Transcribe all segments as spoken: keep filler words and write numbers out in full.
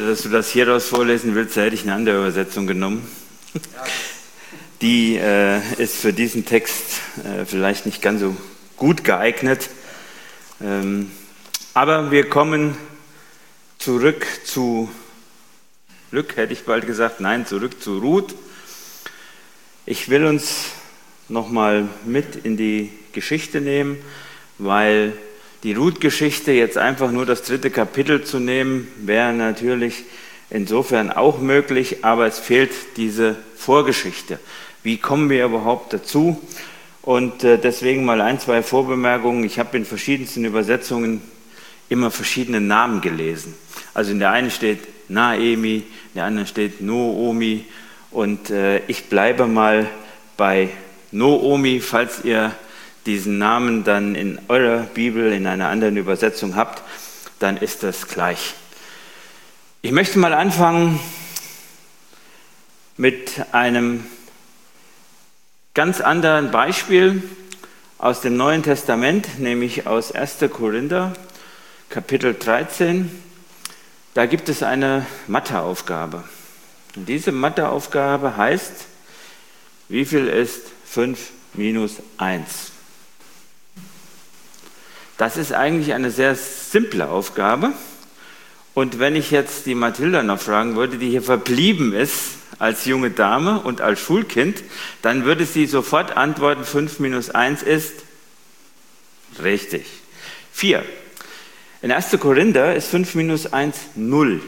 dass du das hier raus vorlesen willst, da hätte ich eine andere Übersetzung genommen. Die äh, ist für diesen Text äh, vielleicht nicht ganz so gut geeignet. Ähm, aber wir kommen zurück zu Glück, hätte ich bald gesagt, nein, zurück zu Ruth. Ich will uns nochmal mit in die Geschichte nehmen, weil die Ruth-Geschichte jetzt einfach nur das dritte Kapitel zu nehmen, wäre natürlich insofern auch möglich, aber es fehlt diese Vorgeschichte. Wie kommen wir überhaupt dazu? Und deswegen mal ein, zwei Vorbemerkungen. Ich habe in verschiedensten Übersetzungen immer verschiedene Namen gelesen. Also in der einen steht Naemi, in der anderen steht Noomi und äh, ich bleibe mal bei Noomi, falls ihr diesen Namen dann in eurer Bibel in einer anderen Übersetzung habt, dann ist das gleich. Ich möchte mal anfangen mit einem ganz anderen Beispiel aus dem Neuen Testament, nämlich aus erster Korinther, Kapitel dreizehn. Da gibt es eine Matheaufgabe. Und diese Matheaufgabe heißt, wie viel ist fünf minus eins? Das ist eigentlich eine sehr simple Aufgabe. Und wenn ich jetzt die Mathilda noch fragen würde, die hier verblieben ist als junge Dame und als Schulkind, dann würde sie sofort antworten, fünf minus eins ist richtig. vier. In erster Korinther ist fünf minus eins null.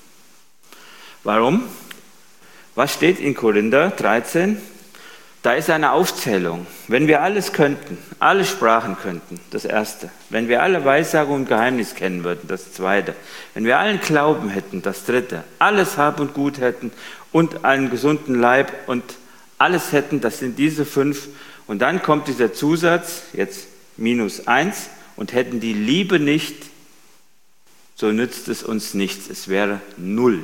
Warum? Was steht in Korinther dreizehn? Da ist eine Aufzählung. Wenn wir alles könnten, alle Sprachen könnten, das erste. Wenn wir alle Weissagung und Geheimnis kennen würden, das zweite. Wenn wir allen Glauben hätten, das dritte. Alles Hab und Gut hätten und einen gesunden Leib und alles hätten, das sind diese fünf. Und dann kommt dieser Zusatz, jetzt minus eins, und hätten die Liebe nicht, so nützt es uns nichts, es wäre null.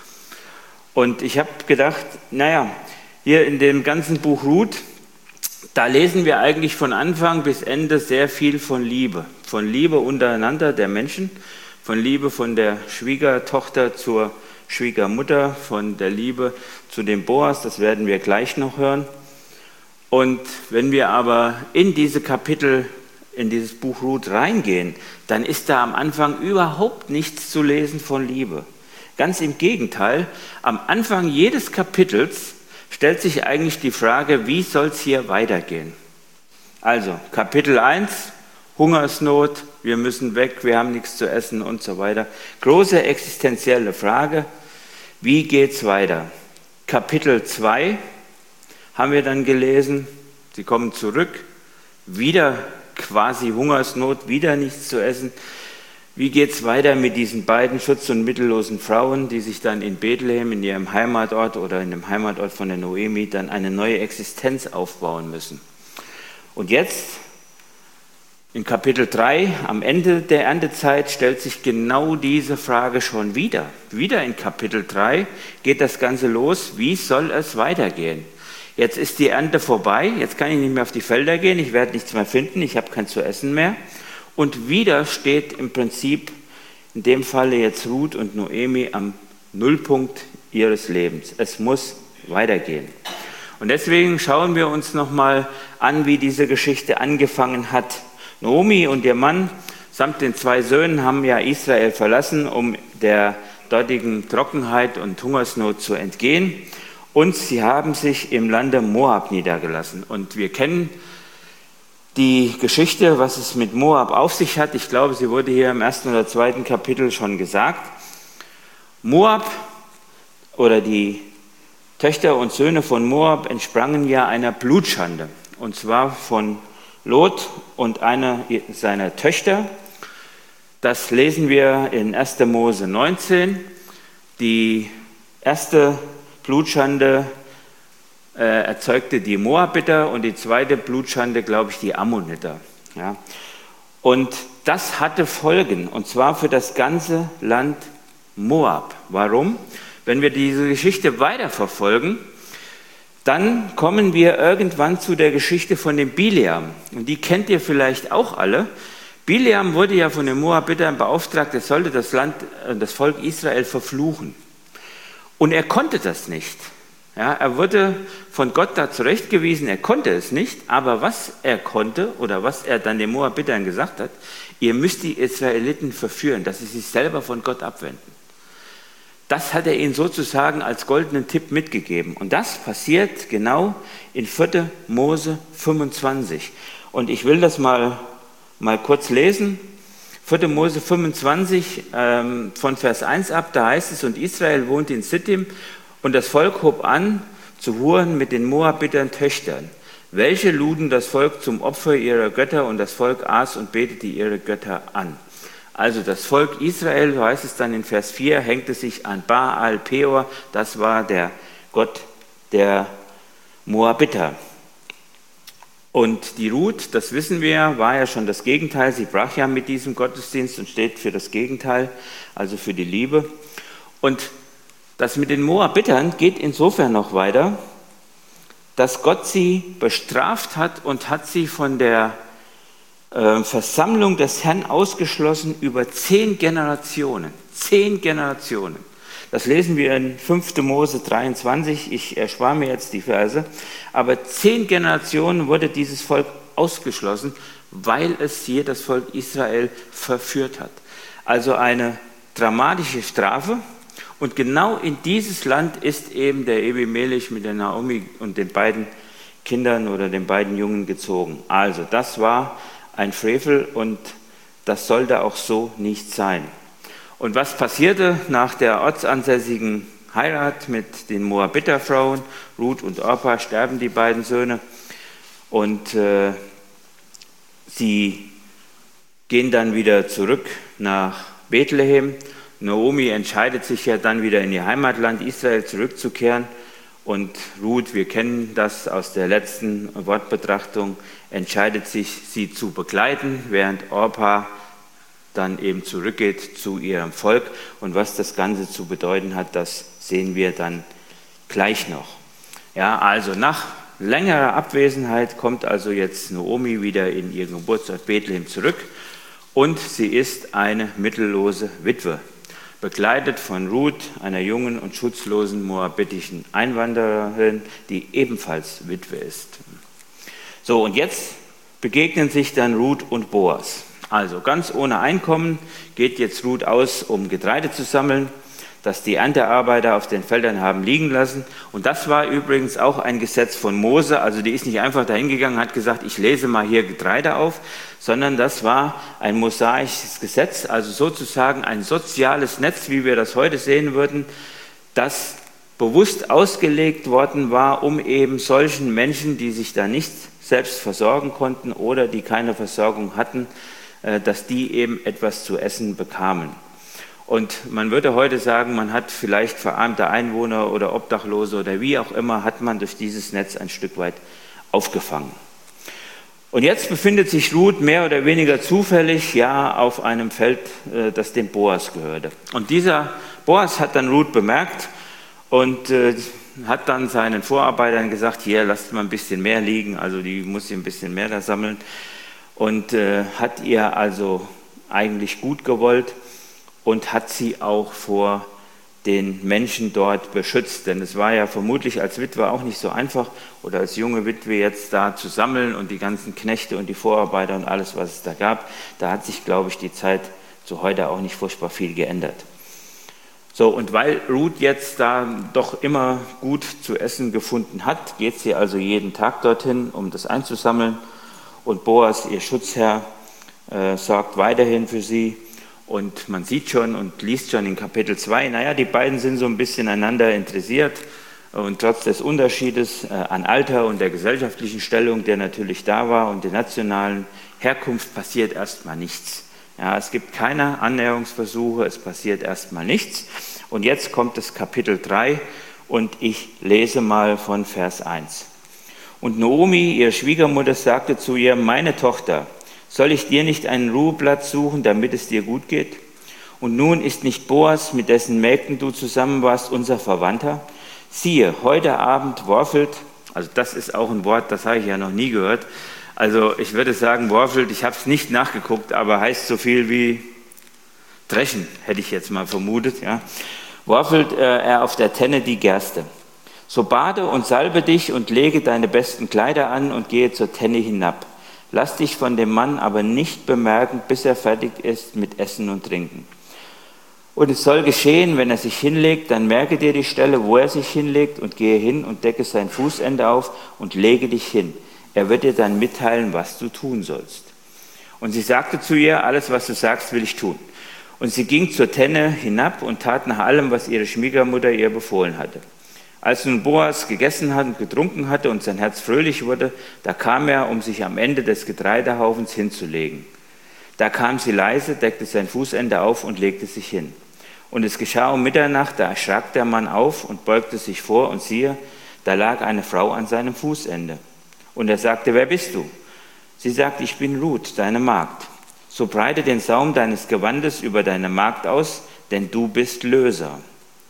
Und ich habe gedacht, naja, hier in dem ganzen Buch Ruth, da lesen wir eigentlich von Anfang bis Ende sehr viel von Liebe. Von Liebe untereinander der Menschen, von Liebe von der Schwiegertochter zur Schwiegermutter, von der Liebe zu dem Boas, das werden wir gleich noch hören. Und wenn wir aber in diese Kapitel in dieses Buch Ruth reingehen, dann ist da am Anfang überhaupt nichts zu lesen von Liebe. Ganz im Gegenteil, am Anfang jedes Kapitels stellt sich eigentlich die Frage, wie soll es hier weitergehen? Also Kapitel eins, Hungersnot, wir müssen weg, wir haben nichts zu essen und so weiter. Große existenzielle Frage, wie geht es weiter? Kapitel zwei haben wir dann gelesen, sie kommen zurück, wieder quasi Hungersnot, wieder nichts zu essen. Wie geht es weiter mit diesen beiden schutz- und mittellosen Frauen, die sich dann in Bethlehem, in ihrem Heimatort oder in dem Heimatort von der Noemi, dann eine neue Existenz aufbauen müssen? Und jetzt, in Kapitel drei, am Ende der Erntezeit, stellt sich genau diese Frage schon wieder. Wieder in Kapitel drei geht das Ganze los, wie soll es weitergehen? Jetzt ist die Ernte vorbei, jetzt kann ich nicht mehr auf die Felder gehen, ich werde nichts mehr finden, ich habe kein zu essen mehr. Und wieder steht im Prinzip, in dem Falle jetzt Ruth und Noemi, am Nullpunkt ihres Lebens. Es muss weitergehen. Und deswegen schauen wir uns nochmal an, wie diese Geschichte angefangen hat. Naomi und ihr Mann samt den zwei Söhnen haben ja Israel verlassen, um der dortigen Trockenheit und Hungersnot zu entgehen. Und sie haben sich im Lande Moab niedergelassen. Und wir kennen die Geschichte, was es mit Moab auf sich hat. Ich glaube, sie wurde hier im ersten oder zweiten Kapitel schon gesagt. Moab oder die Töchter und Söhne von Moab entsprangen ja einer Blutschande. Und zwar von Lot und einer seiner Töchter. Das lesen wir in erster Mose neunzehn. Die erste Blutschande äh, erzeugte die Moabiter und die zweite Blutschande, glaube ich, die Ammoniter. Ja. Und das hatte Folgen, und zwar für das ganze Land Moab. Warum? Wenn wir diese Geschichte weiterverfolgen, dann kommen wir irgendwann zu der Geschichte von dem Bileam. Und die kennt ihr vielleicht auch alle. Bileam wurde ja von den Moabitern beauftragt, er sollte das Land, das Volk Israel verfluchen. Und er konnte das nicht. Ja, er wurde von Gott da zurechtgewiesen, er konnte es nicht, aber was er konnte oder was er dann den Moabitern gesagt hat, ihr müsst die Israeliten verführen, dass sie sich selber von Gott abwenden. Das hat er ihnen sozusagen als goldenen Tipp mitgegeben. Und das passiert genau in vierter Mose fünfundzwanzig. Und ich will das mal, mal kurz lesen. vierter Mose fünfundzwanzig ähm, von Vers eins ab, da heißt es, und Israel wohnte in Sittim und das Volk hob an zu huren mit den Moabitern Töchtern. Welche luden das Volk zum Opfer ihrer Götter und das Volk aß und betete ihre Götter an. Also das Volk Israel, so heißt es dann in Vers vier, hängte sich an Baal Peor, das war der Gott der Moabiter. Und die Ruth, das wissen wir, war ja schon das Gegenteil, sie brach ja mit diesem Gottesdienst und steht für das Gegenteil, also für die Liebe. Und das mit den Moabitern geht insofern noch weiter, dass Gott sie bestraft hat und hat sie von der Versammlung des Herrn ausgeschlossen über zehn Generationen. Zehn Generationen. Das lesen wir in fünfter Mose dreiundzwanzig. Ich erspare mir jetzt die Verse. Aber zehn Generationen wurde dieses Volk ausgeschlossen, weil es hier das Volk Israel verführt hat. Also eine dramatische Strafe. Und genau in dieses Land ist eben der Ebimelech mit der Naomi und den beiden Kindern oder den beiden Jungen gezogen. Also das war ein Frevel und das sollte auch so nicht sein. Und was passierte nach der ortsansässigen Heirat mit den Moabiterfrauen? Ruth und Orpa sterben die beiden Söhne und äh, sie gehen dann wieder zurück nach Bethlehem. Naomi entscheidet sich ja dann wieder in ihr Heimatland Israel zurückzukehren. Und Ruth, wir kennen das aus der letzten Wortbetrachtung, entscheidet sich, sie zu begleiten, während Orpa dann eben zurückgeht zu ihrem Volk. Und was das Ganze zu bedeuten hat, das sehen wir dann gleich noch. Ja, also nach längerer Abwesenheit kommt also jetzt Naomi wieder in ihren Geburtsort Bethlehem zurück und sie ist eine mittellose Witwe, begleitet von Ruth, einer jungen und schutzlosen moabitischen Einwanderin, die ebenfalls Witwe ist. So, und jetzt begegnen sich dann Ruth und Boas. Also ganz ohne Einkommen geht jetzt Ruth aus, um Getreide zu sammeln, das die Erntearbeiter auf den Feldern haben liegen lassen. Und das war übrigens auch ein Gesetz von Mose. Also die ist nicht einfach dahin gegangen und hat gesagt, ich lese mal hier Getreide auf, sondern das war ein mosaisches Gesetz, also sozusagen ein soziales Netz, wie wir das heute sehen würden, das bewusst ausgelegt worden war, um eben solchen Menschen, die sich da nicht selbst versorgen konnten oder die keine Versorgung hatten, dass die eben etwas zu essen bekamen. Und man würde heute sagen, man hat vielleicht verarmte Einwohner oder Obdachlose oder wie auch immer, hat man durch dieses Netz ein Stück weit aufgefangen. Und jetzt befindet sich Ruth mehr oder weniger zufällig ja auf einem Feld, das dem Boas gehörte. Und dieser Boas hat dann Ruth bemerkt und äh, hat dann seinen Vorarbeitern gesagt, hier, lasst mal ein bisschen mehr liegen, also die muss sie ein bisschen mehr da sammeln. Und äh, hat ihr also eigentlich gut gewollt und hat sie auch vor den Menschen dort beschützt. Denn es war ja vermutlich als Witwe auch nicht so einfach oder als junge Witwe jetzt da zu sammeln und die ganzen Knechte und die Vorarbeiter und alles, was es da gab. Da hat sich, glaube ich, die Zeit zu heute auch nicht furchtbar viel geändert. So, und weil Ruth jetzt da doch immer gut zu essen gefunden hat, geht sie also jeden Tag dorthin, um das einzusammeln. Und Boas, ihr Schutzherr, äh, sorgt weiterhin für sie. Und man sieht schon und liest schon in Kapitel zwei, naja, die beiden sind so ein bisschen einander interessiert. Und trotz des Unterschiedes äh, an Alter und der gesellschaftlichen Stellung, der natürlich da war, und der nationalen Herkunft, passiert erstmal nichts. Ja, es gibt keine Annäherungsversuche, es passiert erstmal nichts. Und jetzt kommt das Kapitel drei und ich lese mal von Vers eins. Und Naomi, ihre Schwiegermutter, sagte zu ihr, meine Tochter, soll ich dir nicht einen Ruheplatz suchen, damit es dir gut geht? Und nun ist nicht Boas, mit dessen Mägden du zusammen warst, unser Verwandter? Siehe, heute Abend worfelt, also das ist auch ein Wort, das habe ich ja noch nie gehört, Also ich würde sagen, Worfelt, ich habe es nicht nachgeguckt, aber heißt so viel wie dreschen, hätte ich jetzt mal vermutet. Ja. Worfelt äh, er auf der Tenne die Gerste. So bade und salbe dich und lege deine besten Kleider an und gehe zur Tenne hinab. Lass dich von dem Mann aber nicht bemerken, bis er fertig ist mit Essen und Trinken. Und es soll geschehen, wenn er sich hinlegt, dann merke dir die Stelle, wo er sich hinlegt und gehe hin und decke sein Fußende auf und lege dich hin. Er wird dir dann mitteilen, was du tun sollst. Und sie sagte zu ihr, alles, was du sagst, will ich tun. Und sie ging zur Tenne hinab und tat nach allem, was ihre Schwiegermutter ihr befohlen hatte. Als nun Boas gegessen hat und getrunken hatte und sein Herz fröhlich wurde, da kam er, um sich am Ende des Getreidehaufens hinzulegen. Da kam sie leise, deckte sein Fußende auf und legte sich hin. Und es geschah um Mitternacht, da erschrak der Mann auf und beugte sich vor, und siehe, da lag eine Frau an seinem Fußende. Und er sagte, wer bist du? Sie sagte, ich bin Ruth, deine Magd. So breite den Saum deines Gewandes über deine Magd aus, denn du bist Löser.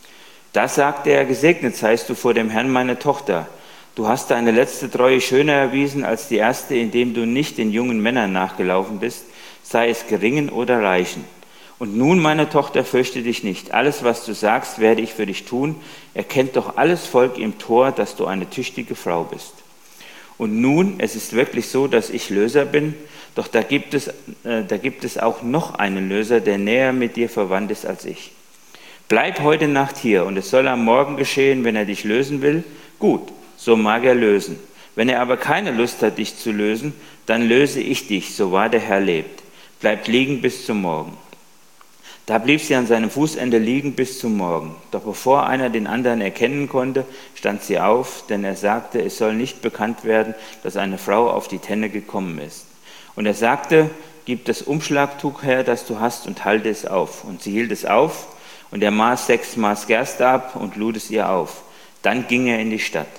Da sagte er, gesegnet seist du vor dem Herrn, meine Tochter. Du hast deine letzte Treue schöner erwiesen als die erste, indem du nicht den jungen Männern nachgelaufen bist, sei es geringen oder reichen. Und nun, meine Tochter, fürchte dich nicht. Alles, was du sagst, werde ich für dich tun. Erkennt doch alles Volk im Tor, dass du eine tüchtige Frau bist. Und nun, es ist wirklich so, dass ich Löser bin, doch da gibt es, äh, da gibt es auch noch einen Löser, der näher mit dir verwandt ist als ich. Bleib heute Nacht hier, und es soll am Morgen geschehen, wenn er dich lösen will. Gut, so mag er lösen. Wenn er aber keine Lust hat, dich zu lösen, dann löse ich dich, so wahr der Herr lebt. Bleib liegen bis zum Morgen. Da blieb sie an seinem Fußende liegen bis zum Morgen. Doch bevor einer den anderen erkennen konnte, stand sie auf, denn er sagte, es soll nicht bekannt werden, dass eine Frau auf die Tenne gekommen ist. Und er sagte, gib das Umschlagtuch her, das du hast, und halte es auf. Und sie hielt es auf, und er maß sechs Maß Gerste ab und lud es ihr auf. Dann ging er in die Stadt.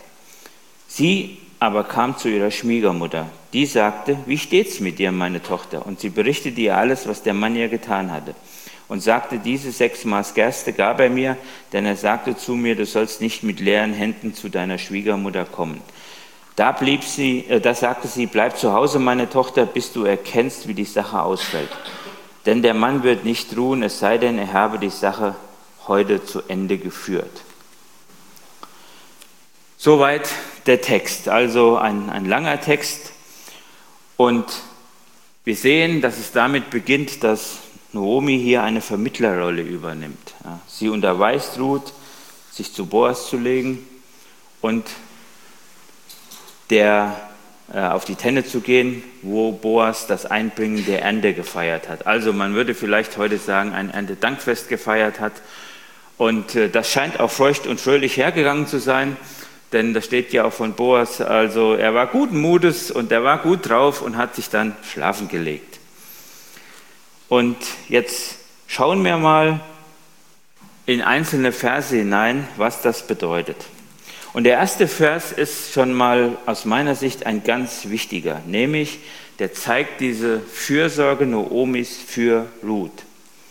Sie aber kam zu ihrer Schwiegermutter. Die sagte, wie steht's mit dir, meine Tochter? Und sie berichtete ihr alles, was der Mann ihr getan hatte. Und sagte, diese sechs Maß Gerste gab er mir, denn er sagte zu mir, du sollst nicht mit leeren Händen zu deiner Schwiegermutter kommen. Da, blieb sie, äh, da sagte sie, bleib zu Hause, meine Tochter, bis du erkennst, wie die Sache ausfällt. Denn der Mann wird nicht ruhen, es sei denn, er habe die Sache heute zu Ende geführt. Soweit der Text, also ein, ein langer Text. Und wir sehen, dass es damit beginnt, dass Naomi hier eine Vermittlerrolle übernimmt. Ja, sie unterweist Ruth, sich zu Boas zu legen und der, äh, auf die Tenne zu gehen, wo Boas das Einbringen der Ernte gefeiert hat. Also man würde vielleicht heute sagen, ein Erntedankfest gefeiert hat. Und äh, das scheint auch feucht und fröhlich hergegangen zu sein, denn da steht ja auch von Boas, also er war guten Mutes und er war gut drauf und hat sich dann schlafen gelegt. Und jetzt schauen wir mal in einzelne Verse hinein, was das bedeutet. Und der erste Vers ist schon mal aus meiner Sicht ein ganz wichtiger, nämlich der zeigt diese Fürsorge Naomis für Ruth.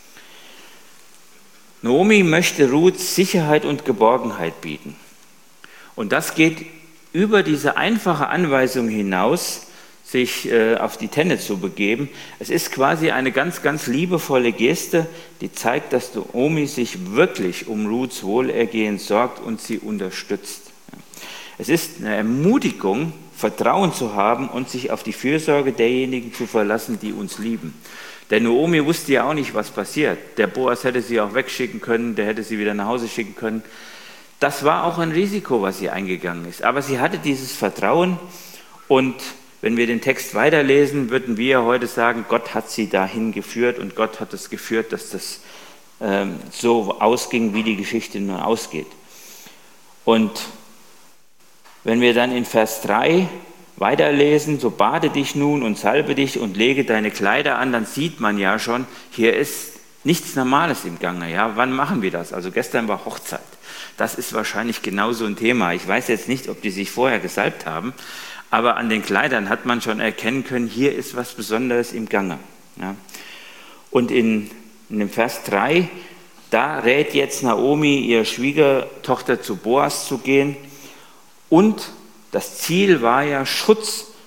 Naomi möchte Ruth Sicherheit und Geborgenheit bieten. Und das geht über diese einfache Anweisung hinaus, sich äh, auf die Tenne zu begeben. Es ist quasi eine ganz, ganz liebevolle Geste, die zeigt, dass Naomi sich wirklich um Ruths Wohlergehen sorgt und sie unterstützt. Es ist eine Ermutigung, Vertrauen zu haben und sich auf die Fürsorge derjenigen zu verlassen, die uns lieben. Denn Naomi wusste ja auch nicht, was passiert. Der Boas hätte sie auch wegschicken können, der hätte sie wieder nach Hause schicken können. Das war auch ein Risiko, was sie eingegangen ist. Aber sie hatte dieses Vertrauen, und wenn wir den Text weiterlesen, würden wir heute sagen, Gott hat sie dahin geführt und Gott hat es geführt, dass das ähm, so ausging, wie die Geschichte nun ausgeht. Und wenn wir dann in Vers drei weiterlesen, so bade dich nun und salbe dich und lege deine Kleider an, dann sieht man ja schon, hier ist nichts Normales im Gange. Ja? Wann machen wir das? Also gestern war Hochzeit. Das ist wahrscheinlich genauso ein Thema. Ich weiß jetzt nicht, ob die sich vorher gesalbt haben, aber an den Kleidern hat man schon erkennen können, hier ist was Besonderes im Gange. Ja? Und in, in dem Vers drei, da rät jetzt Naomi, ihre Schwiegertochter zu Boas zu gehen. Und das Ziel war ja, Schutz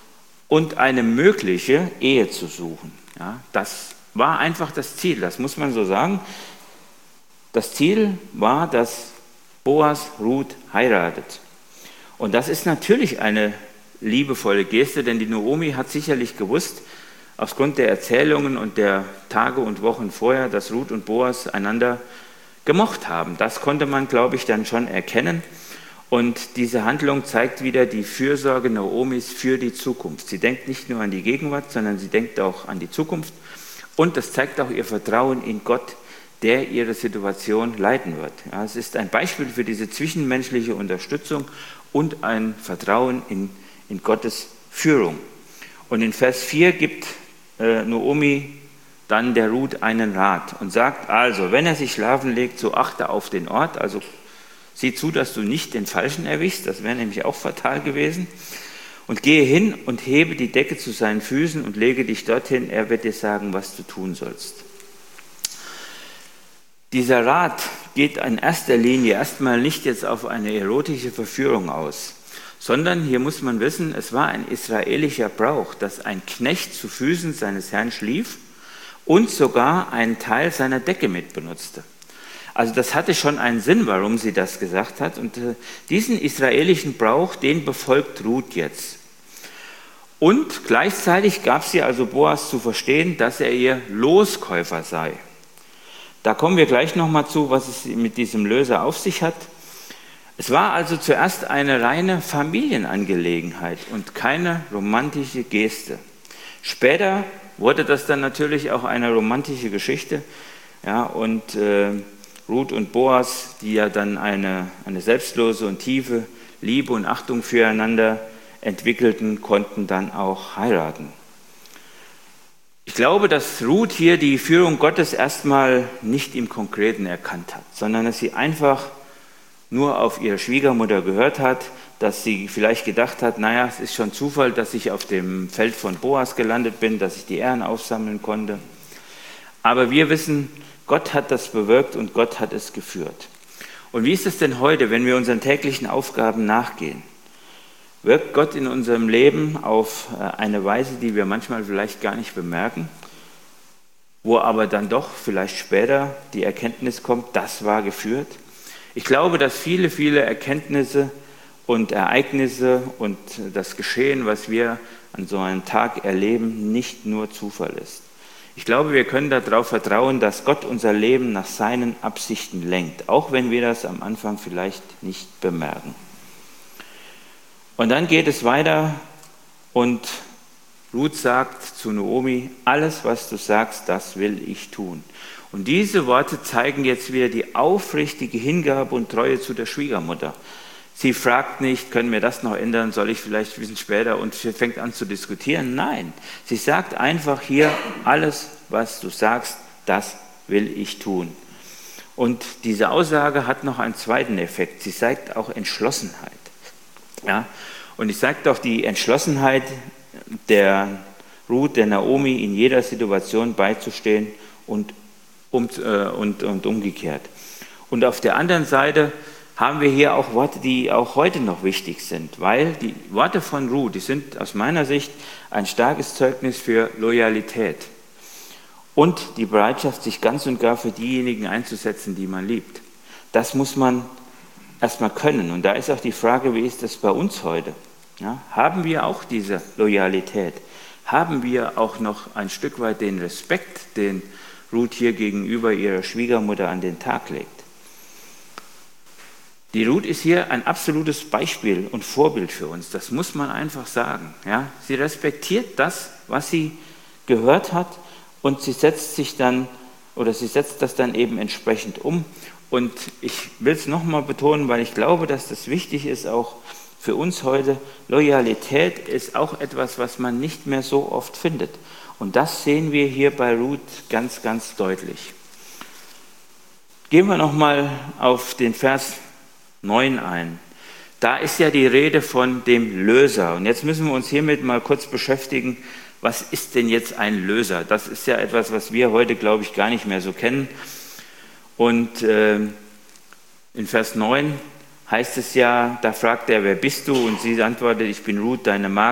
und eine mögliche Ehe zu suchen. Ja, das war einfach das Ziel, das muss man so sagen. Das Ziel war, dass Boas Ruth heiratet. Und das ist natürlich eine liebevolle Geste, denn die Naomi hat sicherlich gewusst, aufgrund der Erzählungen und der Tage und Wochen vorher, dass Ruth und Boas einander gemocht haben. Das konnte man, glaube ich, dann schon erkennen. Und diese Handlung zeigt wieder die Fürsorge Naomis für die Zukunft. Sie denkt nicht nur an die Gegenwart, sondern sie denkt auch an die Zukunft. Und das zeigt auch ihr Vertrauen in Gott, der ihre Situation leiten wird. Ja, es ist ein Beispiel für diese zwischenmenschliche Unterstützung und ein Vertrauen in, in Gottes Führung. Und in Vers vier gibt äh, Naomi dann der Ruth einen Rat und sagt, also, wenn er sich schlafen legt, so achte auf den Ort, also sieh zu, dass du nicht den Falschen erwischst, das wäre nämlich auch fatal gewesen, und gehe hin und hebe die Decke zu seinen Füßen und lege dich dorthin, er wird dir sagen, was du tun sollst. Dieser Rat geht in erster Linie erstmal nicht jetzt auf eine erotische Verführung aus, sondern hier muss man wissen, es war ein israelischer Brauch, dass ein Knecht zu Füßen seines Herrn schlief und sogar einen Teil seiner Decke mit benutzte. Also das hatte schon einen Sinn, warum sie das gesagt hat. Und äh, diesen israelischen Brauch, den befolgt Ruth jetzt. Und gleichzeitig gab sie also Boas zu verstehen, dass er ihr Loskäufer sei. Da kommen wir gleich nochmal zu, was es mit diesem Löser auf sich hat. Es war also zuerst eine reine Familienangelegenheit und keine romantische Geste. Später wurde das dann natürlich auch eine romantische Geschichte. Ja, und äh, Ruth und Boas, die ja dann eine, eine selbstlose und tiefe Liebe und Achtung füreinander entwickelten, konnten dann auch heiraten. Ich glaube, dass Ruth hier die Führung Gottes erstmal nicht im Konkreten erkannt hat, sondern dass sie einfach nur auf ihre Schwiegermutter gehört hat, dass sie vielleicht gedacht hat, naja, es ist schon Zufall, dass ich auf dem Feld von Boas gelandet bin, dass ich die Ähren aufsammeln konnte. Aber wir wissen, Gott hat das bewirkt und Gott hat es geführt. Und wie ist es denn heute, wenn wir unseren täglichen Aufgaben nachgehen? Wirkt Gott in unserem Leben auf eine Weise, die wir manchmal vielleicht gar nicht bemerken, wo aber dann doch vielleicht später die Erkenntnis kommt, das war geführt? Ich glaube, dass viele, viele Erkenntnisse und Ereignisse und das Geschehen, was wir an so einem Tag erleben, nicht nur Zufall ist. Ich glaube, wir können darauf vertrauen, dass Gott unser Leben nach seinen Absichten lenkt, auch wenn wir das am Anfang vielleicht nicht bemerken. Und dann geht es weiter und Ruth sagt zu Naomi, alles, was du sagst, das will ich tun. Und diese Worte zeigen jetzt wieder die aufrichtige Hingabe und Treue zu der Schwiegermutter. Sie fragt nicht, können wir das noch ändern, soll ich vielleicht ein bisschen später, und sie fängt an zu diskutieren. Nein, sie sagt einfach hier, alles, was du sagst, das will ich tun. Und diese Aussage hat noch einen zweiten Effekt, sie zeigt auch Entschlossenheit. Ja? Und ich sage doch, die Entschlossenheit der Ruth, der Naomi, in jeder Situation beizustehen und, um, äh, und, und umgekehrt. Und auf der anderen Seite haben wir hier auch Worte, die auch heute noch wichtig sind, weil die Worte von Ruth, die sind aus meiner Sicht ein starkes Zeugnis für Loyalität und die Bereitschaft, sich ganz und gar für diejenigen einzusetzen, die man liebt. Das muss man erstmal können. Und da ist auch die Frage, wie ist das bei uns heute? Ja, haben wir auch diese Loyalität? Haben wir auch noch ein Stück weit den Respekt, den Ruth hier gegenüber ihrer Schwiegermutter an den Tag legt? Die Ruth ist hier ein absolutes Beispiel und Vorbild für uns. Das muss man einfach sagen. Ja, sie respektiert das, was sie gehört hat, und sie setzt sich dann oder sie setzt das dann eben entsprechend um. Und ich will es nochmal betonen, weil ich glaube, dass das wichtig ist, auch für uns heute. Loyalität ist auch etwas, was man nicht mehr so oft findet. Und das sehen wir hier bei Ruth ganz, ganz deutlich. Gehen wir nochmal auf den Vers neun ein. Da ist ja die Rede von dem Löser. Und jetzt müssen wir uns hiermit mal kurz beschäftigen, was ist denn jetzt ein Löser? Das ist ja etwas, was wir heute, glaube ich, gar nicht mehr so kennen. Und äh, in Vers neun heißt es ja, da fragt er, wer bist du? Und sie antwortet, ich bin Ruth, deine Magd.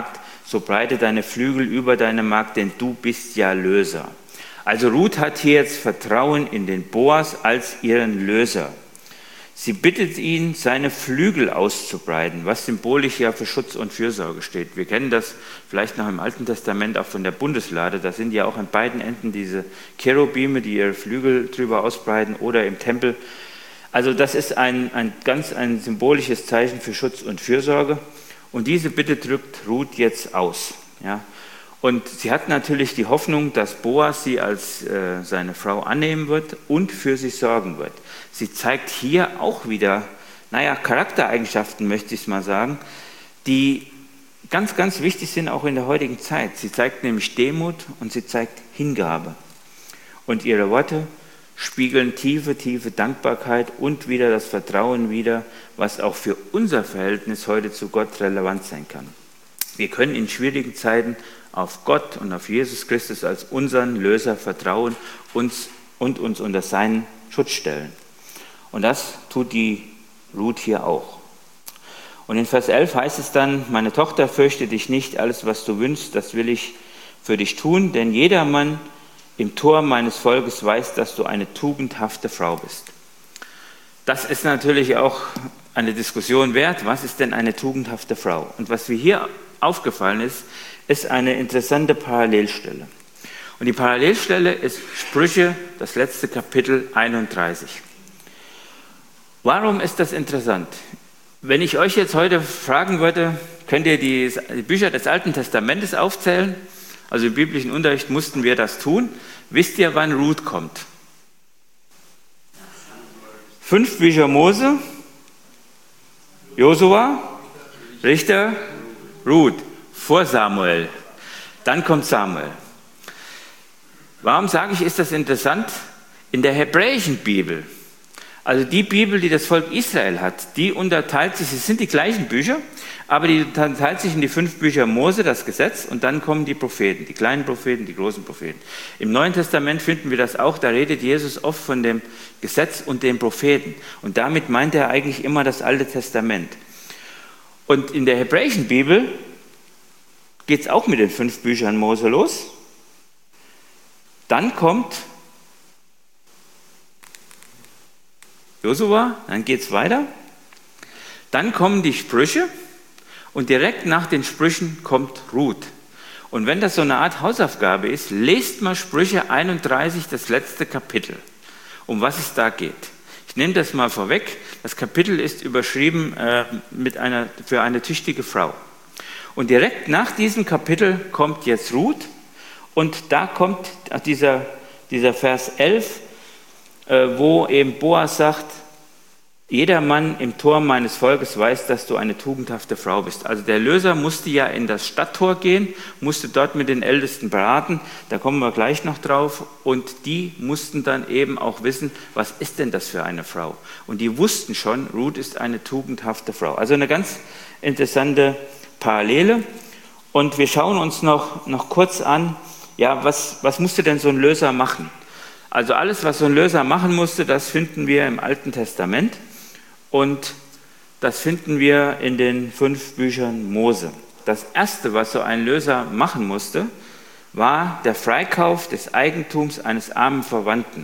so breite deine Flügel über deine Magd, denn du bist ja Löser. Also Ruth hat hier jetzt Vertrauen in den Boas als ihren Löser. Sie bittet ihn, seine Flügel auszubreiten, was symbolisch ja für Schutz und Fürsorge steht. Wir kennen das vielleicht noch im Alten Testament auch von der Bundeslade. Da sind ja auch an beiden Enden diese Cherubime, die ihre Flügel drüber ausbreiten, oder im Tempel. Also das ist ein, ein ganz ein symbolisches Zeichen für Schutz und Fürsorge. Und diese Bitte drückt Ruth jetzt aus. Ja. Und sie hat natürlich die Hoffnung, dass Boas sie als äh, seine Frau annehmen wird und für sie sorgen wird. Sie zeigt hier auch wieder, naja, Charaktereigenschaften, möchte ich mal sagen, die ganz, ganz wichtig sind auch in der heutigen Zeit. Sie zeigt nämlich Demut und sie zeigt Hingabe. Und ihre Worte spiegeln tiefe, tiefe Dankbarkeit und wieder das Vertrauen wider, was auch für unser Verhältnis heute zu Gott relevant sein kann. Wir können in schwierigen Zeiten auf Gott und auf Jesus Christus als unseren Löser vertrauen uns und uns unter seinen Schutz stellen. Und das tut die Ruth hier auch. Und in Vers elf heißt es dann, meine Tochter, fürchte dich nicht, alles was du wünschst, das will ich für dich tun, denn jedermann im Tor meines Volkes weiß, dass du eine tugendhafte Frau bist. Das ist natürlich auch eine Diskussion wert, was ist denn eine tugendhafte Frau? Und was mir hier aufgefallen ist, ist eine interessante Parallelstelle. Und die Parallelstelle ist Sprüche, das letzte Kapitel einunddreißig. Warum ist das interessant? Wenn ich euch jetzt heute fragen würde, könnt ihr die Bücher des Alten Testamentes aufzählen? Also im biblischen Unterricht mussten wir das tun. Wisst ihr, wann Ruth kommt? Fünf Bücher Mose, Josua, Richter, Ruth, vor Samuel. Dann kommt Samuel. Warum sage ich, ist das interessant? In der hebräischen Bibel, also die Bibel, die das Volk Israel hat, die unterteilt sich, es sind die gleichen Bücher, aber die unterteilt sich in die fünf Bücher Mose, das Gesetz, und dann kommen die Propheten, die kleinen Propheten, die großen Propheten. Im Neuen Testament finden wir das auch, da redet Jesus oft von dem Gesetz und den Propheten. Und damit meint er eigentlich immer das Alte Testament. Und in der hebräischen Bibel geht es auch mit den fünf Büchern Mose los. Dann kommt Josua, dann geht es weiter. Dann kommen die Sprüche und direkt nach den Sprüchen kommt Ruth. Und wenn das so eine Art Hausaufgabe ist, lest mal Sprüche einunddreißig, das letzte Kapitel, um was es da geht. Ich nehme das mal vorweg. Das Kapitel ist überschrieben äh, mit einer, für eine tüchtige Frau. Und direkt nach diesem Kapitel kommt jetzt Ruth und da kommt dieser, dieser Vers elf, äh, wo eben Boas sagt, jeder Mann im Tor meines Volkes weiß, dass du eine tugendhafte Frau bist. Also der Löser musste ja in das Stadttor gehen, musste dort mit den Ältesten beraten, da kommen wir gleich noch drauf, und die mussten dann eben auch wissen, was ist denn das für eine Frau? Und die wussten schon, Ruth ist eine tugendhafte Frau. Also eine ganz interessante Parallele. Und wir schauen uns noch, noch kurz an, ja, was, was musste denn so ein Löser machen? Also alles, was so ein Löser machen musste, das finden wir im Alten Testament. Und das finden wir in den fünf Büchern Mose. Das erste, was so ein Löser machen musste, war der Freikauf des Eigentums eines armen Verwandten.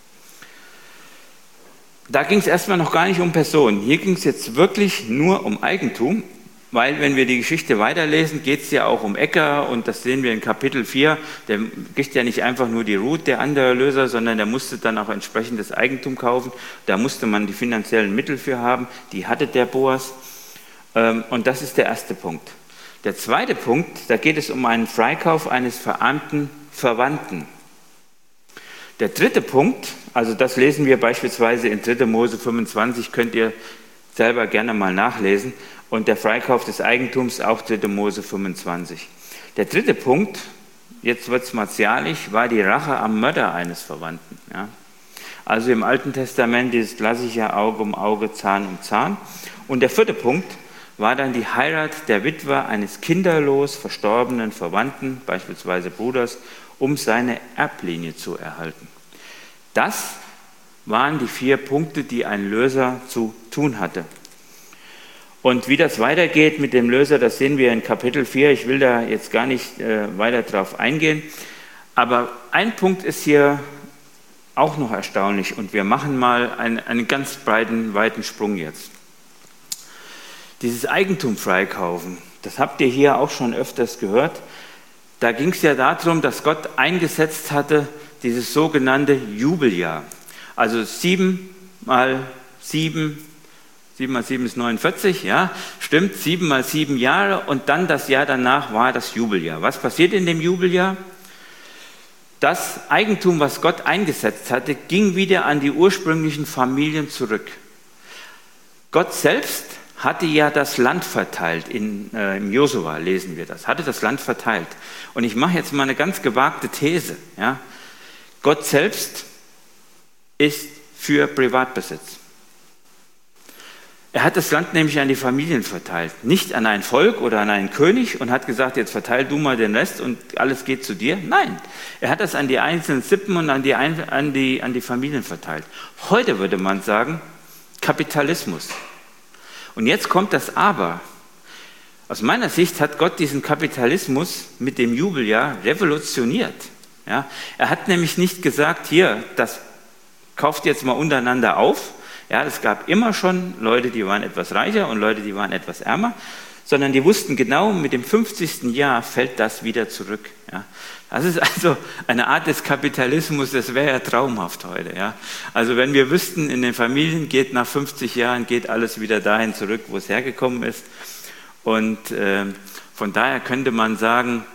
Da ging es erstmal noch gar nicht um Personen. Hier ging es jetzt wirklich nur um Eigentum, weil wenn wir die Geschichte weiterlesen, geht es ja auch um Äcker, und das sehen wir in Kapitel vier, der kriegt ja nicht einfach nur die Ruth, der andere Löser, sondern der musste dann auch entsprechendes Eigentum kaufen. Da musste man die finanziellen Mittel für haben, die hatte der Boas, und das ist der erste Punkt. Der zweite Punkt, da geht es um einen Freikauf eines verarmten Verwandten. Der dritte Punkt, also das lesen wir beispielsweise in dritter Mose fünfundzwanzig, könnt ihr selber gerne mal nachlesen, und der Freikauf des Eigentums, auch dritter Mose fünfundzwanzig. Der dritte Punkt, jetzt wird es martialisch, war die Rache am Mörder eines Verwandten. Ja. Also im Alten Testament dieses klassische Auge um Auge, Zahn um Zahn. Und der vierte Punkt war dann die Heirat der Witwe eines kinderlos verstorbenen Verwandten, beispielsweise Bruders, um seine Erblinie zu erhalten. Das waren die vier Punkte, die ein Löser zu tun hatte. Und wie das weitergeht mit dem Löser, das sehen wir in Kapitel vier. Ich will da jetzt gar nicht äh, weiter drauf eingehen. Aber ein Punkt ist hier auch noch erstaunlich und wir machen mal einen, einen ganz breiten, weiten Sprung jetzt. Dieses Eigentum freikaufen, das habt ihr hier auch schon öfters gehört. Da ging es ja darum, dass Gott eingesetzt hatte, dieses sogenannte Jubeljahr. Also sieben mal sieben, sieben mal sieben ist neunundvierzig, ja, stimmt, sieben mal sieben Jahre und dann das Jahr danach war das Jubeljahr. Was passiert in dem Jubeljahr? Das Eigentum, was Gott eingesetzt hatte, ging wieder an die ursprünglichen Familien zurück. Gott selbst hatte ja das Land verteilt, in, äh, im Josua lesen wir das, hatte das Land verteilt. Und ich mache jetzt mal eine ganz gewagte These. Ja? Gott selbst ist für Privatbesitz. Er hat das Land nämlich an die Familien verteilt, nicht an ein Volk oder an einen König und hat gesagt, jetzt verteil du mal den Rest und alles geht zu dir. Nein, er hat das an die einzelnen Sippen und an die, an die, an die Familien verteilt. Heute würde man sagen, Kapitalismus. Und jetzt kommt das Aber. Aus meiner Sicht hat Gott diesen Kapitalismus mit dem Jubeljahr revolutioniert. Ja, er hat nämlich nicht gesagt, hier, das kauft jetzt mal untereinander auf. Ja, es gab immer schon Leute, die waren etwas reicher und Leute, die waren etwas ärmer, sondern die wussten genau, mit dem fünfzigsten Jahr fällt das wieder zurück. Ja. Das ist also eine Art des Kapitalismus, das wäre ja traumhaft heute. Ja. Also wenn wir wüssten, in den Familien geht nach fünfzig Jahren geht alles wieder dahin zurück, wo es hergekommen ist. Und äh, von daher könnte man sagen,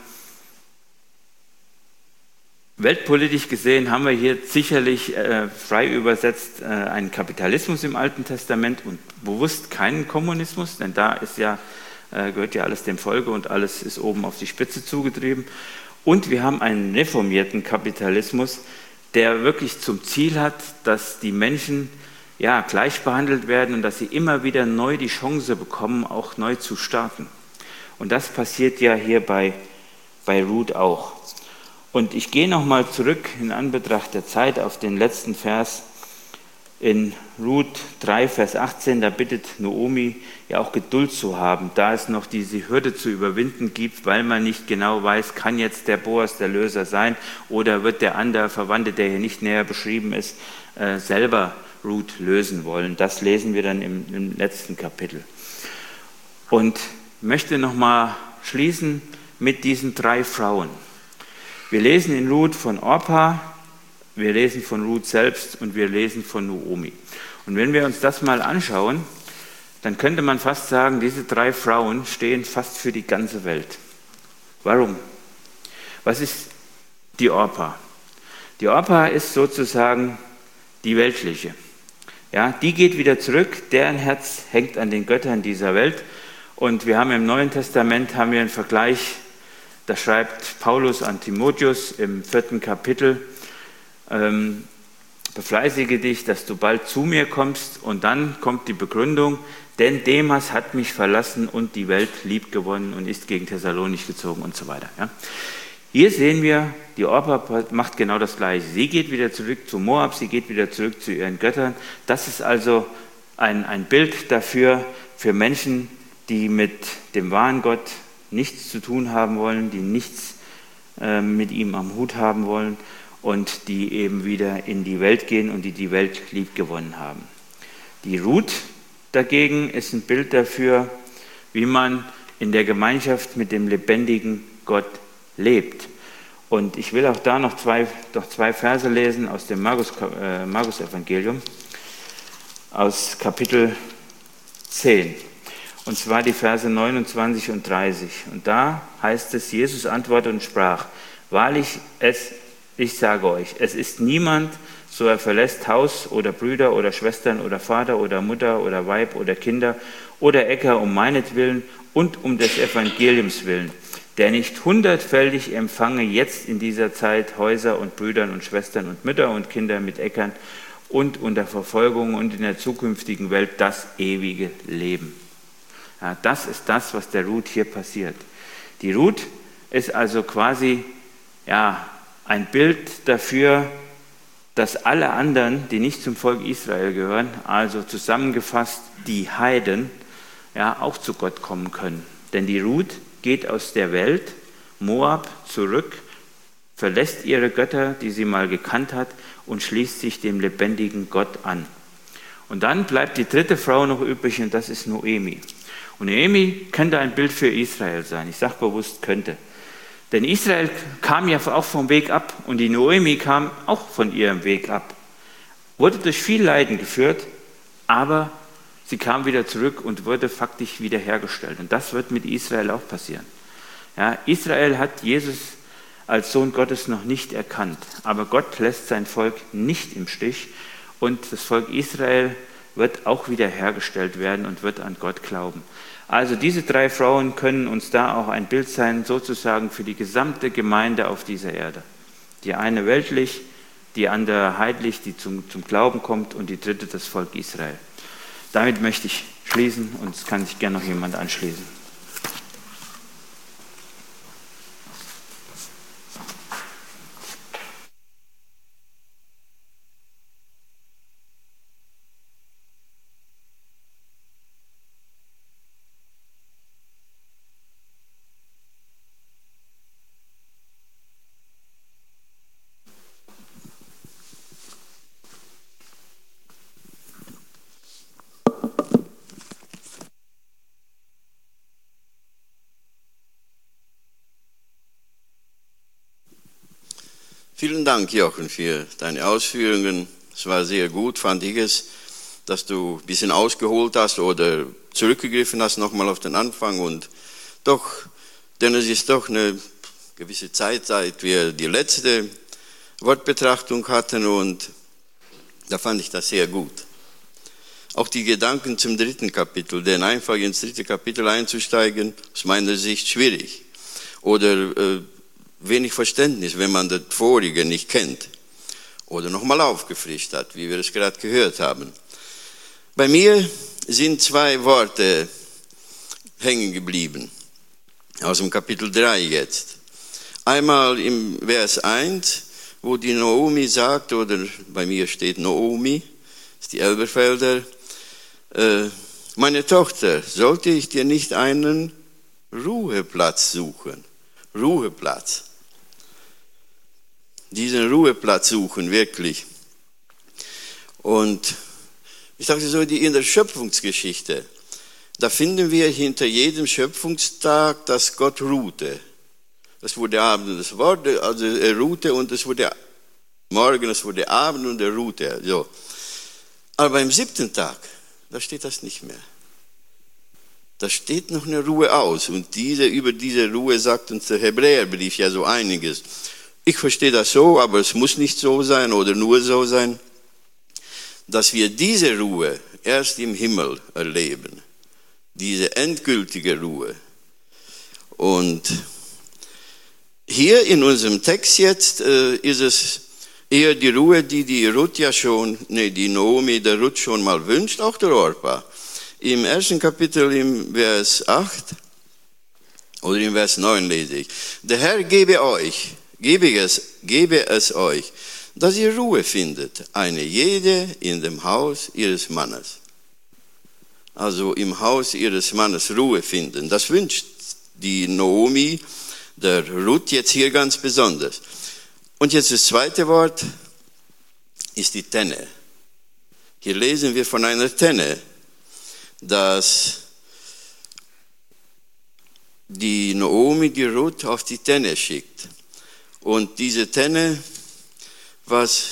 weltpolitisch gesehen haben wir hier sicherlich äh, frei übersetzt äh, einen Kapitalismus im Alten Testament und bewusst keinen Kommunismus, denn da ist ja, äh, gehört ja alles dem Volke und alles ist oben auf die Spitze zugetrieben. Und wir haben einen reformierten Kapitalismus, der wirklich zum Ziel hat, dass die Menschen ja, gleich behandelt werden und dass sie immer wieder neu die Chance bekommen, auch neu zu starten. Und das passiert ja hier bei, bei Ruth auch. Und ich gehe nochmal zurück in Anbetracht der Zeit auf den letzten Vers in Ruth drei, Vers achtzehn. Da bittet Naomi ja auch Geduld zu haben, da es noch diese Hürde zu überwinden gibt, weil man nicht genau weiß, kann jetzt der Boas der Löser sein oder wird der andere Verwandte, der hier nicht näher beschrieben ist, äh, selber Ruth lösen wollen. Das lesen wir dann im, im letzten Kapitel. Und möchte nochmal schließen mit diesen drei Frauen. Wir lesen in Ruth von Orpa, wir lesen von Ruth selbst und wir lesen von Naomi. Und wenn wir uns das mal anschauen, dann könnte man fast sagen, diese drei Frauen stehen fast für die ganze Welt. Warum? Was ist die Orpa? Die Orpa ist sozusagen die weltliche. Ja, die geht wieder zurück, deren Herz hängt an den Göttern dieser Welt. Und wir haben im Neuen Testament haben wir einen Vergleich. Da schreibt Paulus an Timotheus im vierten Kapitel, ähm, befleißige dich, dass du bald zu mir kommst. Und dann kommt die Begründung, denn Demas hat mich verlassen und die Welt lieb gewonnen und ist gegen Thessalonich gezogen und so weiter. Ja. Hier sehen wir, die Orpa macht genau das Gleiche. Sie geht wieder zurück zu Moab, sie geht wieder zurück zu ihren Göttern. Das ist also ein, ein Bild dafür, für Menschen, die mit dem wahren Gott nichts zu tun haben wollen, die nichts äh, mit ihm am Hut haben wollen und die eben wieder in die Welt gehen und die die Welt lieb gewonnen haben. Die Ruth dagegen ist ein Bild dafür, wie man in der Gemeinschaft mit dem lebendigen Gott lebt. Und ich will auch da noch zwei, noch zwei Verse lesen aus dem Markus, äh, Markus-Evangelium, aus Kapitel zehn. Und zwar die Verse neunundzwanzig und dreißig. Und da heißt es, Jesus antwortete und sprach, wahrlich, es, ich sage euch, es ist niemand, so er verlässt Haus oder Brüder oder Schwestern oder Vater oder Mutter oder Weib oder Kinder oder Äcker um meinetwillen und um des Evangeliums willen, der nicht hundertfältig empfange jetzt in dieser Zeit Häuser und Brüdern und Schwestern und Mütter und Kinder mit Äckern und unter Verfolgung und in der zukünftigen Welt das ewige Leben. Ja, das ist das, was der Ruth hier passiert. Die Ruth ist also quasi ja, ein Bild dafür, dass alle anderen, die nicht zum Volk Israel gehören, also zusammengefasst die Heiden, ja, auch zu Gott kommen können. Denn die Ruth geht aus der Welt, Moab, zurück, verlässt ihre Götter, die sie mal gekannt hat, und schließt sich dem lebendigen Gott an. Und dann bleibt die dritte Frau noch übrig, und das ist Noemi. Und Noemi könnte ein Bild für Israel sein. Ich sage bewusst könnte. Denn Israel kam ja auch vom Weg ab, und die Noemi kam auch von ihrem Weg ab. Wurde durch viel Leiden geführt, aber sie kam wieder zurück und wurde faktisch wiederhergestellt. Und das wird mit Israel auch passieren. Ja, Israel hat Jesus als Sohn Gottes noch nicht erkannt, aber Gott lässt sein Volk nicht im Stich, und das Volk Israel wird auch wiederhergestellt werden und wird an Gott glauben. Also diese drei Frauen können uns da auch ein Bild sein, sozusagen für die gesamte Gemeinde auf dieser Erde. Die eine weltlich, die andere heidlich, die zum, zum Glauben kommt, und die dritte das Volk Israel. Damit möchte ich schließen, und es kann sich gerne noch jemand anschließen. Vielen Dank, Jochen, für deine Ausführungen. Es war sehr gut, fand ich es, dass du ein bisschen ausgeholt hast oder zurückgegriffen hast nochmal auf den Anfang. Und doch, denn es ist doch eine gewisse Zeit, seit wir die letzte Wortbetrachtung hatten, und da fand ich das sehr gut. Auch die Gedanken zum dritten Kapitel, denn einfach ins dritte Kapitel einzusteigen, aus meiner Sicht schwierig. Oder äh, wenig Verständnis, wenn man das vorige nicht kennt oder nochmal aufgefrischt hat, wie wir es gerade gehört haben. Bei mir sind zwei Worte hängen geblieben, aus dem Kapitel drei jetzt. Einmal im Vers eins, wo die Naomi sagt, oder bei mir steht Naomi, das ist die Elberfelder, äh, meine Tochter, sollte ich dir nicht einen Ruheplatz suchen? Ruheplatz. Diesen Ruheplatz suchen, wirklich. Und ich dachte so, die in der Schöpfungsgeschichte, da finden wir hinter jedem Schöpfungstag, dass Gott ruhte. Es wurde Abend, das Wort, also er ruhte, und es wurde Morgen, es wurde Abend, und er ruhte. So. Aber beim siebten Tag, da steht das nicht mehr. Da steht noch eine Ruhe aus, und diese, über diese Ruhe sagt uns der Hebräerbrief ja so einiges. Ich verstehe das so, aber es muss nicht so sein oder nur so sein, dass wir diese Ruhe erst im Himmel erleben. Diese endgültige Ruhe. Und hier in unserem Text jetzt äh, ist es eher die Ruhe, die die Ruth ja schon, nee, die Naomi der Ruth schon mal wünscht, auch der Orpa. Im ersten Kapitel im Vers acht oder im Vers neun lese ich, der Herr gebe euch, gebe es, gebe es euch, dass ihr Ruhe findet, eine jede in dem Haus ihres Mannes. Also im Haus ihres Mannes Ruhe finden. Das wünscht die Naomi der Ruth jetzt hier ganz besonders. Und jetzt das zweite Wort ist die Tenne. Hier lesen wir von einer Tenne, dass die Naomi die Ruth auf die Tenne schickt. Und diese Tenne, was,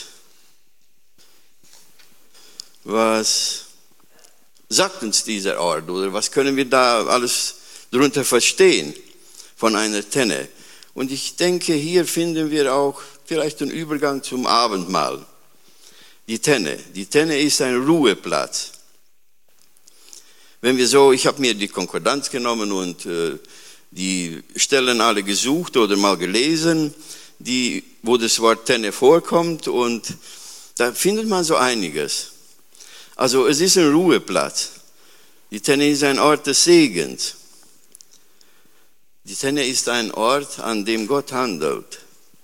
was sagt uns dieser Ort, oder was können wir da alles darunter verstehen von einer Tenne? Und ich denke, hier finden wir auch vielleicht den Übergang zum Abendmahl. Die Tenne. Die Tenne ist ein Ruheplatz. Wenn wir so, ich habe mir die Konkordanz genommen und äh, die Stellen alle gesucht oder mal gelesen, die, wo das Wort Tenne vorkommt, und da findet man so einiges. Also es ist ein Ruheplatz. Die Tenne ist ein Ort des Segens. Die Tenne ist ein Ort, an dem Gott handelt.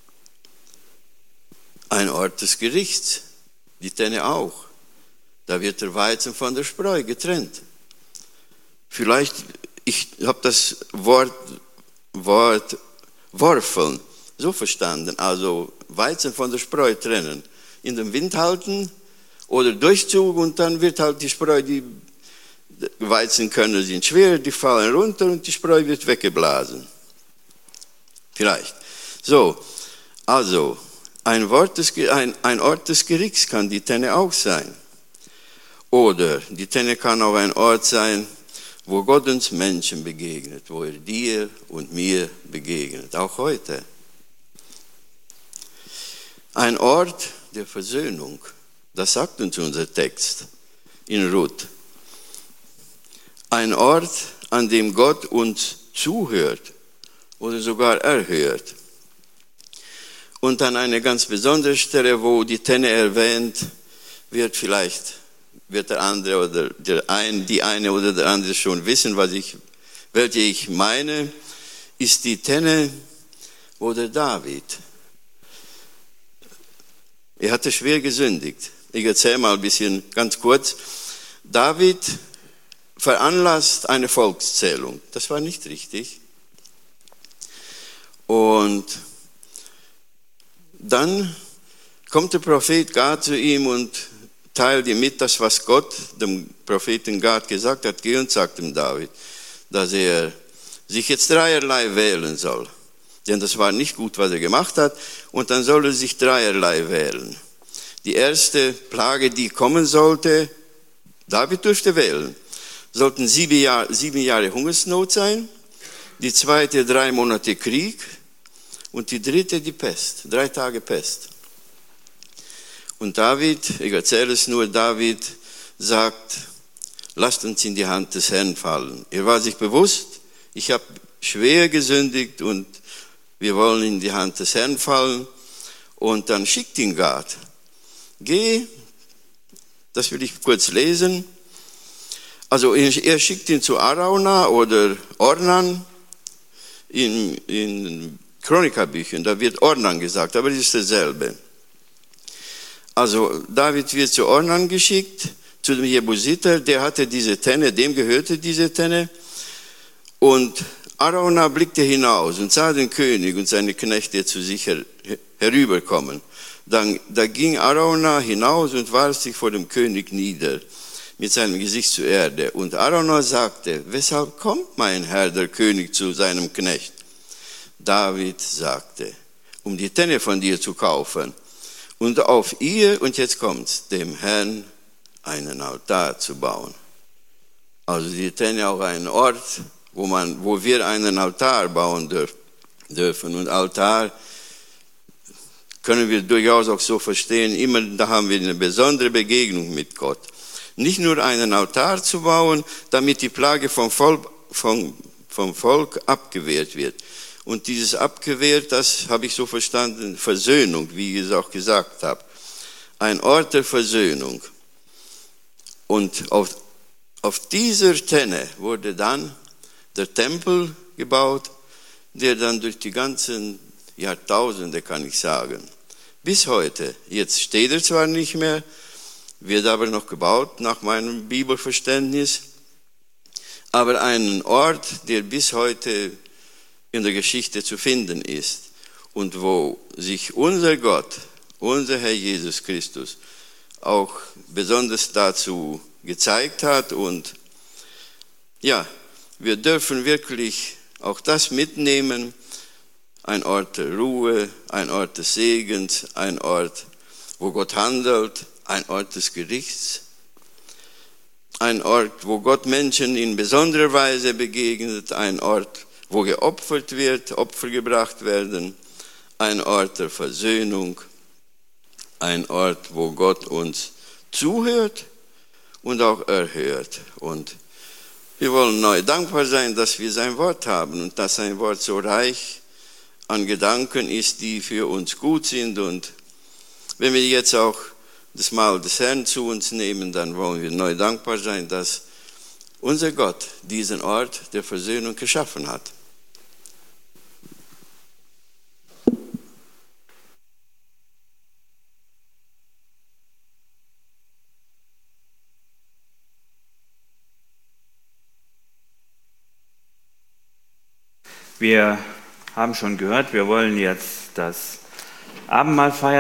Ein Ort des Gerichts. Die Tenne auch. Da wird der Weizen von der Spreu getrennt. vielleicht, ich habe das Wort, Wort Worfeln so verstanden, also Weizen von der Spreu trennen, in den Wind halten oder Durchzug und dann wird halt die Spreu, die Weizenkörner sind schwer, die fallen runter und die Spreu wird weggeblasen. Vielleicht. So, also ein, Wort des, ein, ein Ort des Gerichts kann die Tenne auch sein. Oder die Tenne kann auch ein Ort sein, wo Gott uns Menschen begegnet, wo er dir und mir begegnet, auch heute. Ein Ort der Versöhnung, das sagt uns unser Text in Ruth. Ein Ort, an dem Gott uns zuhört oder sogar erhört. Und an eine ganz besondere Stelle, wo die Tenne erwähnt wird, vielleicht wird der andere oder der ein, die eine oder der andere schon wissen, was ich, welche ich meine, ist die Tenne, wo der David, er hatte schwer gesündigt. Ich erzähle mal ein bisschen ganz kurz. David veranlasst eine Volkszählung. Das war nicht richtig. Und dann kommt der Prophet Gad zu ihm und teilt ihm mit, das, was Gott dem Propheten Gad gesagt hat. Geh und sag dem David, dass er sich jetzt dreierlei wählen soll. Denn das war nicht gut, was er gemacht hat. Und dann soll er sich dreierlei wählen. Die erste Plage, die kommen sollte, David durfte wählen, sollten sieben Jahre, sieben Jahre Hungersnot sein. Die zweite, drei Monate Krieg. Und die dritte, die Pest. Drei Tage Pest. Und David, ich erzähle es nur, David sagt, lasst uns in die Hand des Herrn fallen. Er war sich bewusst, ich habe schwer gesündigt und wir wollen in die Hand des Herrn fallen. Und dann schickt ihn Gad. Geh, das will ich kurz lesen. Also er schickt ihn zu Araunah oder Ornan in, in Chronikabüchern, da wird Ornan gesagt, aber es ist dasselbe. Also David wird zu Ornan geschickt, zu dem Jebusiter, der hatte diese Tenne, dem gehörte diese Tenne. Und Araunah blickte hinaus und sah den König und seine Knechte zu sich her, herüberkommen. Dann, da ging Araunah hinaus und warf sich vor dem König nieder, mit seinem Gesicht zur Erde. Und Araunah sagte, weshalb kommt mein Herr, der König, zu seinem Knecht? David sagte, um die Tenne von dir zu kaufen und auf ihr, und jetzt kommt's, dem Herrn einen Altar zu bauen. Also die Tenne auch ein Ort, wo man, wo wir einen Altar bauen dürf, dürfen. Und Altar können wir durchaus auch so verstehen, immer da haben wir eine besondere Begegnung mit Gott. Nicht nur einen Altar zu bauen, damit die Plage vom Volk, vom, vom Volk abgewehrt wird. Und dieses abgewehrt, das habe ich so verstanden, Versöhnung, wie ich es auch gesagt habe. Ein Ort der Versöhnung. Und auf, auf dieser Tenne wurde dann der Tempel gebaut, der dann durch die ganzen Jahrtausende, kann ich sagen, bis heute, jetzt steht er zwar nicht mehr, wird aber noch gebaut nach meinem Bibelverständnis, aber einen Ort, der bis heute in der Geschichte zu finden ist und wo sich unser Gott, unser Herr Jesus Christus auch besonders dazu gezeigt hat. Und ja, wir dürfen wirklich auch das mitnehmen, ein Ort der Ruhe, ein Ort des Segens, ein Ort, wo Gott handelt, ein Ort des Gerichts, ein Ort, wo Gott Menschen in besonderer Weise begegnet, ein Ort, wo geopfert wird, Opfer gebracht werden, ein Ort der Versöhnung, ein Ort, wo Gott uns zuhört und auch erhört. Und wir wollen neu dankbar sein, dass wir sein Wort haben und dass sein Wort so reich an Gedanken ist, die für uns gut sind. Und wenn wir jetzt auch das Mahl des Herrn zu uns nehmen, dann wollen wir neu dankbar sein, dass unser Gott diesen Ort der Versöhnung geschaffen hat. Wir haben schon gehört, wir wollen jetzt das Abendmahl feiern.